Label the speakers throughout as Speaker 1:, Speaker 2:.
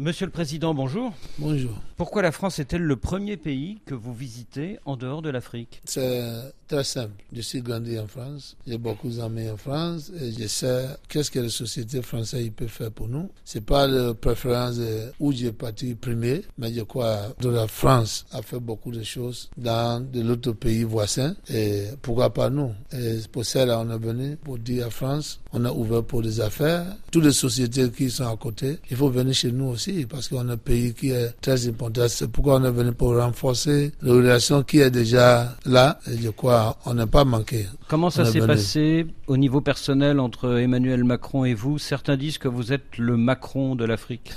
Speaker 1: Monsieur le Président, bonjour.
Speaker 2: Bonjour.
Speaker 1: Pourquoi la France est-elle le premier pays que vous visitez en dehors de l'Afrique?
Speaker 2: C'est très simple. Je suis grandi en France, j'ai beaucoup d'amis en France et je sais qu'est-ce que la société française peut faire pour nous. C'est pas la préférence où j'ai parti premier, mais je crois que la France a fait beaucoup de choses dans de l'autre pays voisin et pourquoi pas nous. Et pour cela, on est venu pour dire à France, on a ouvert pour des affaires. Toutes les sociétés qui sont à côté, il faut venir chez nous aussi parce qu'on a un pays qui est très important. C'est pourquoi on est venu pour renforcer la relation qui est déjà là. Et je crois on n'a pas manqué.
Speaker 1: Comment ça s'est passé au niveau personnel entre Emmanuel Macron et vous? Certains disent que vous êtes le Macron de l'Afrique.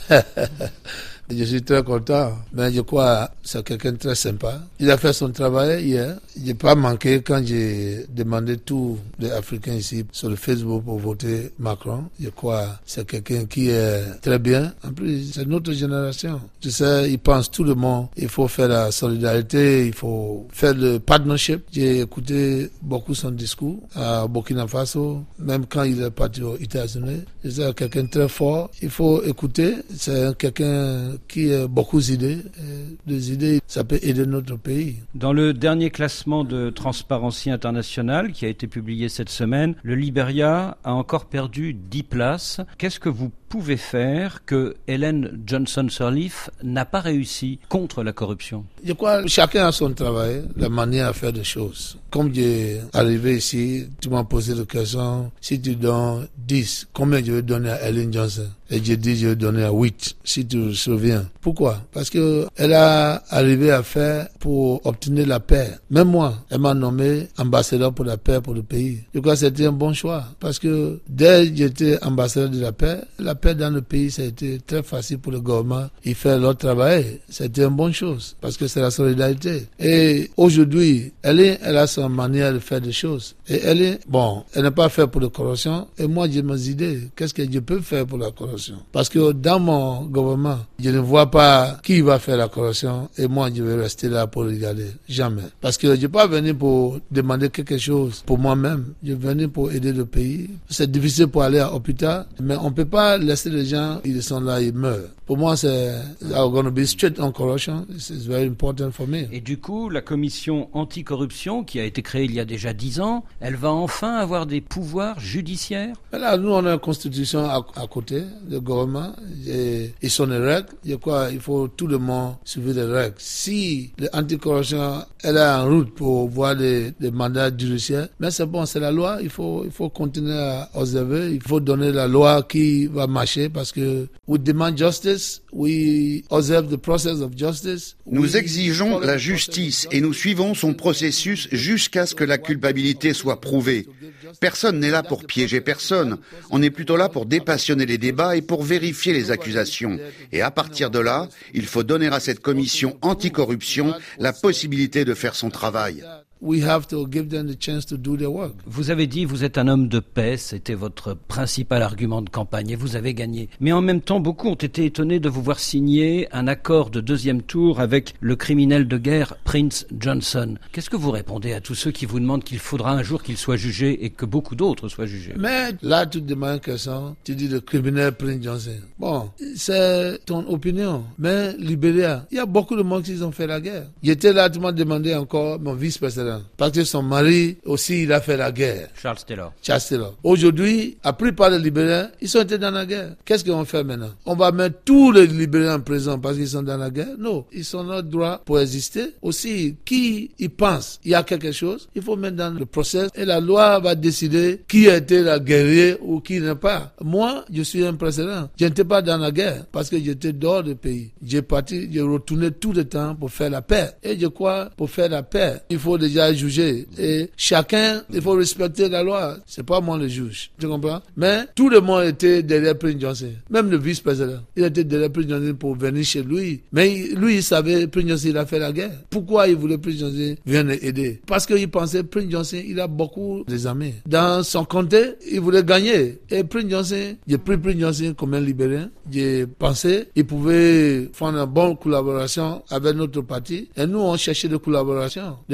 Speaker 2: Je suis très content, mais je crois que c'est quelqu'un de très sympa. Il a fait son travail hier. Je n'ai pas manqué quand j'ai demandé tous les Africains ici sur le Facebook pour voter Macron. Je crois que c'est quelqu'un qui est très bien. En plus, c'est notre génération. Tu sais, il pense tout le monde. Il faut faire la solidarité, il faut faire le partnership. J'ai écouté beaucoup son discours à Burkina Faso, même quand il est parti aux États-Unis. C'est quelqu'un de très fort. Il faut écouter. C'est quelqu'un qui a beaucoup d'idées. Des idées, ça peut aider notre pays.
Speaker 1: Dans le dernier classement de Transparency International qui a été publié cette semaine, le Libéria a encore perdu 10 places. Qu'est-ce que vous pouvez faire que Ellen Johnson Sirleaf n'a pas réussi contre la corruption?
Speaker 2: Je crois que chacun a son travail, la manière à faire des choses. Comme j'ai arrivé ici, tu m'as posé la question, si tu donnes 10, combien je vais donner à Ellen Johnson? Et j'ai dit, je vais donner à 8, si tu te souviens. Pourquoi? Parce que elle a arrivé à faire pour obtenir la paix. Même moi, elle m'a nommé ambassadeur pour la paix pour le pays. Je crois que c'était un bon choix. Parce que dès que j'étais ambassadeur de la paix dans le pays, ça a été très facile pour le gouvernement. Ils font leur travail. C'était une bonne chose. Parce que c'est la solidarité. Et aujourd'hui, elle a son manière de faire des choses. Et elle n'est pas faite pour la corruption. Et moi, j'ai mes idées. Qu'est-ce que je peux faire pour la corruption? Parce que dans mon gouvernement, je ne vois pas qui va faire la corruption. Et moi, je vais rester là pour regarder. Jamais. Parce que je n'ai pas venu pour demander quelque chose pour moi-même. Je suis venu pour aider le pays. C'est difficile pour aller à l'hôpital. Mais on ne peut pas laisser les gens, ils sont là, ils meurent. Pour moi, c'est I'm going to be strict on corruption. This is very important for me.
Speaker 1: Et du coup, la commission anticorruption, qui a été créée il y a déjà 10 ans, elle va enfin avoir des pouvoirs judiciaires?
Speaker 2: Là, nous, on a une constitution à côté, le gouvernement, et ils sont les règles. Je crois qu'il faut tout le monde suivre les règles. Si l'anticorruption, elle est en route pour voir des mandats judiciaires, mais c'est bon, c'est la loi, il faut continuer à observer, il faut donner la loi qui va marcher parce que we demand justice, we observe the process of justice.
Speaker 3: Nous exigeons la justice et nous suivons son processus jusqu'à ce que la culpabilité soit prouvée. Personne n'est là pour piéger personne. On est plutôt là pour dépassionner les débats et pour vérifier les accusations. Et à partir de là, il faut donner à cette commission anticorruption la possibilité de faire son travail.
Speaker 2: We have to give them the chance to do their work.
Speaker 1: Vous avez dit vous êtes un homme de paix, c'était votre principal argument de campagne et vous avez gagné. Mais en même temps, beaucoup ont été étonnés de vous voir signer un accord de deuxième tour avec le criminel de guerre Prince Johnson. Qu'est-ce que vous répondez à tous ceux qui vous demandent qu'il faudra un jour qu'il soit jugé et que beaucoup d'autres soient jugés?
Speaker 2: Mais là, tu te demandes une question, tu dis le criminel Prince Johnson. Bon, c'est ton opinion. Mais Libéria, il y a beaucoup de monde qui ont fait la guerre. J'étais là, tu m'as demandé encore mon vice-président. Parce que son mari aussi, il a fait la guerre.
Speaker 1: Charles Taylor.
Speaker 2: Aujourd'hui, la plupart des Libériens, ils ont été dans la guerre. Qu'est-ce qu'on fait maintenant? On va mettre tous les Libériens en prison parce qu'ils sont dans la guerre? Non. Ils ont leur droit pour exister. Aussi, qui y pense, il y a quelque chose, il faut mettre dans le process et la loi va décider qui a été la guerrier ou qui n'est pas. Moi, je suis un président. Je n'étais pas dans la guerre parce que j'étais dehors du pays. J'ai retourné tout le temps pour faire la paix. Et je crois, pour faire la paix, il faut déjà juger. Et chacun, il faut respecter la loi. C'est pas moi le juge. Tu comprends? Mais tout le monde était derrière Prince Johnson. Même le vice-président. Il était derrière Prince Johnson pour venir chez lui. Mais lui, il savait Prince Johnson, il a fait la guerre. Pourquoi il voulait Prince Johnson venir aider? Parce qu'il pensait Prince Johnson, il a beaucoup d'amis. Dans son comté, il voulait gagner. Et Prince Johnson, j'ai pris Prince Johnson comme un libéral. J'ai pensé qu'il pouvait faire une bonne collaboration avec notre parti. Et nous, on cherchait des collaborations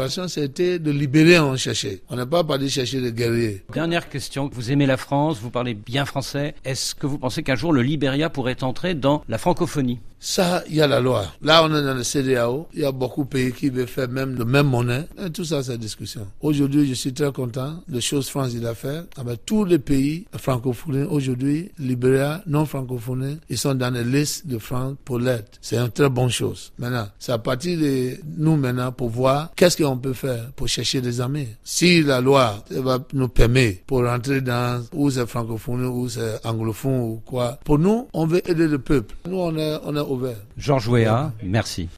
Speaker 2: préparation, c'était de libérer, on cherchait. On n'a pas parlé chercher des guerriers.
Speaker 1: Dernière question, vous aimez la France, vous parlez bien français. Est-ce que vous pensez qu'un jour le Libéria pourrait entrer dans la francophonie?
Speaker 2: Ça, il y a la loi. Là, on est dans le CEDEAO. Il y a beaucoup de pays qui veulent faire même de même monnaie. Et tout ça, c'est discussion. Aujourd'hui, je suis très content des choses France il a fait. Avec tous les pays francophones, aujourd'hui, Libéria, non francophones, ils sont dans les listes de France pour l'aide. C'est une très bonne chose. Maintenant, c'est à partir de nous maintenant pour voir qu'est-ce qu'on peut faire pour chercher des amis. Si la loi va nous permettre pour rentrer dans où c'est francophone, où c'est anglophone ou quoi, pour nous, on veut aider le peuple. Nous, on est ouvert.
Speaker 1: Georges Weah, merci.